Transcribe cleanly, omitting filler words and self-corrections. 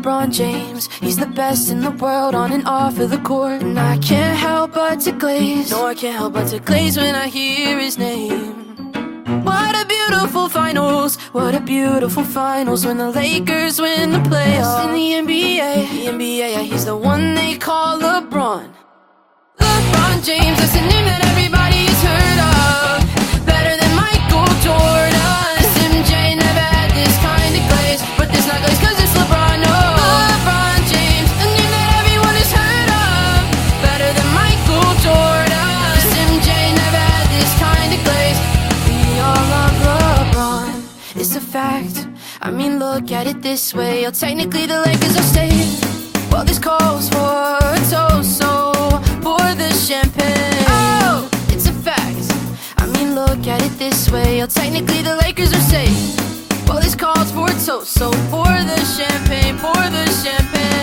LeBron James. He's the best in the world on and off of the court, and I can't help but to glaze. No, I can't help but to glaze when I hear his name. What a beautiful finals, what a beautiful finals, when the Lakers win the playoffs. In the NBA, yeah, he's the one they call LeBron. LeBron James, that's the name that everybody has heard of. Better than Michael Jordan. MJ never had this kind of glaze, but this not glaze cause it's LeBron. No, LeBron James, a name that everyone has heard of. Better than Michael Jordan. MJ never had this kind of glaze. We all love LeBron, it's a fact. I mean, look at it this way. Oh, technically the Lakers are staying. Well, this calls for a toast, so pour the champagne. Oh, it's a fact. I mean, look at it this way. Oh, technically the Lakers are safe. Well, this calls for a toast, so pour the champagne, pour the champagne.